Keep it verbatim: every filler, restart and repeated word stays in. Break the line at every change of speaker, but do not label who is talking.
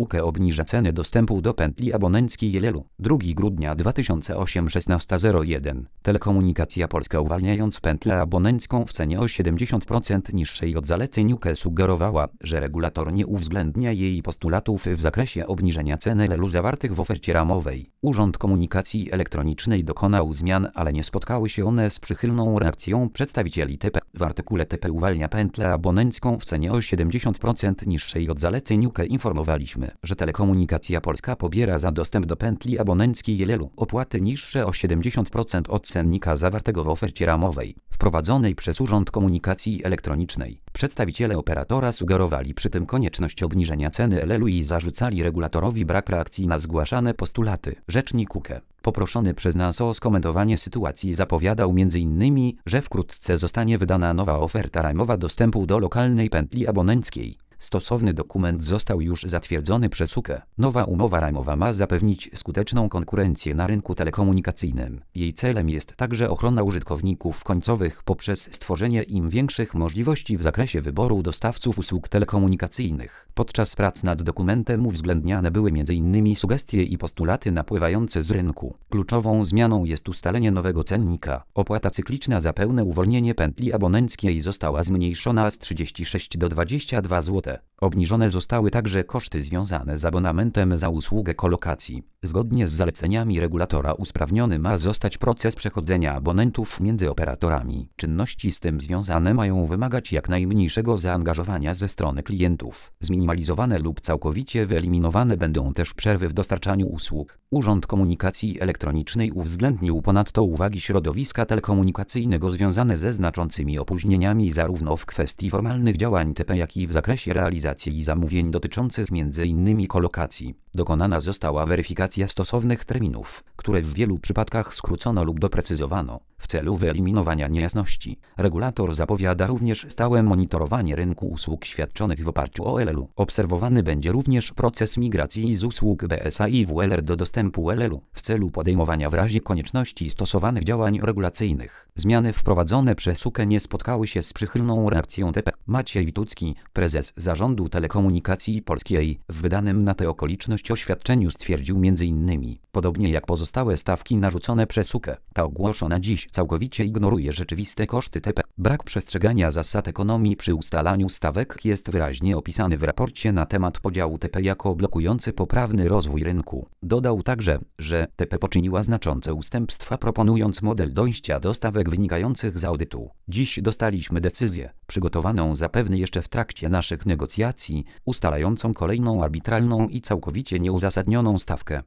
U K E obniża ceny dostępu do pętli abonenckiej Elelu. drugiego grudnia dwa tysiące ósmego szesnaście zero jeden. Telekomunikacja Polska, uwalniając pętlę abonencką w cenie o siedemdziesiąt procent niższej od zaleceń U K E, sugerowała, że regulator nie uwzględnia jej postulatów w zakresie obniżenia ceny Elelu zawartych w ofercie ramowej. Urząd Komunikacji Elektronicznej dokonał zmian, ale nie spotkały się one z przychylną reakcją przedstawicieli T P. W artykule T P uwalnia pętlę abonencką w cenie o siedemdziesiąt procent niższej od zaleceń U K E. Informowaliśmy, że Telekomunikacja Polska pobiera za dostęp do pętli abonenckiej Elelu opłaty niższe o siedemdziesiąt procent od cennika zawartego w ofercie ramowej, wprowadzonej przez Urząd Komunikacji Elektronicznej. Przedstawiciele operatora sugerowali przy tym konieczność obniżenia ceny Elelu i zarzucali regulatorowi brak reakcji na zgłaszane postulaty. Rzecznik U K E, poproszony przez nas o skomentowanie sytuacji, zapowiadał między innymi, że wkrótce zostanie wydana nowa oferta ramowa dostępu do lokalnej pętli abonenckiej. Stosowny dokument został już zatwierdzony przez U K E. Nowa umowa ramowa ma zapewnić skuteczną konkurencję na rynku telekomunikacyjnym. Jej celem jest także ochrona użytkowników końcowych poprzez stworzenie im większych możliwości w zakresie wyboru dostawców usług telekomunikacyjnych. Podczas prac nad dokumentem uwzględniane były między innymi sugestie i postulaty napływające z rynku. Kluczową zmianą jest ustalenie nowego cennika. Opłata cykliczna za pełne uwolnienie pętli abonenckiej została zmniejszona z trzydziestu sześciu do dwudziestu dwóch złotych. Obniżone zostały także koszty związane z abonamentem za usługę kolokacji. Zgodnie z zaleceniami regulatora usprawniony ma zostać proces przechodzenia abonentów między operatorami. Czynności z tym związane mają wymagać jak najmniejszego zaangażowania ze strony klientów. Zminimalizowane lub całkowicie wyeliminowane będą też przerwy w dostarczaniu usług. Urząd Komunikacji Elektronicznej uwzględnił ponadto uwagi środowiska telekomunikacyjnego związane ze znaczącymi opóźnieniami zarówno w kwestii formalnych działań T P, jak i w zakresie realizacji zamówień dotyczących między innymi kolokacji. Dokonana została weryfikacja stosownych terminów, które w wielu przypadkach skrócono lub doprecyzowano. W celu wyeliminowania niejasności, regulator zapowiada również stałe monitorowanie rynku usług świadczonych w oparciu o Elelu. Obserwowany będzie również proces migracji z usług B S A i W L R do dostępu Elelu w celu podejmowania w razie konieczności stosowanych działań regulacyjnych. Zmiany wprowadzone przez U K E nie spotkały się z przychylną reakcją T P. Maciej Witucki, prezes Zarządu Telekomunikacji Polskiej, w wydanym na tę okoliczność oświadczeniu stwierdził między innymi: podobnie jak pozostałe stawki narzucone przez U K E, ta ogłoszona dziś całkowicie ignoruje rzeczywiste koszty T P. Brak przestrzegania zasad ekonomii przy ustalaniu stawek jest wyraźnie opisany w raporcie na temat podziału T P jako blokujący poprawny rozwój rynku. Dodał także, że T P poczyniła znaczące ustępstwa, proponując model dojścia do stawek wynikających z audytu. Dziś dostaliśmy decyzję, przygotowaną zapewne jeszcze w trakcie naszych negocjacji, ustalającą kolejną arbitralną i całkowicie nieuzasadnioną stawkę.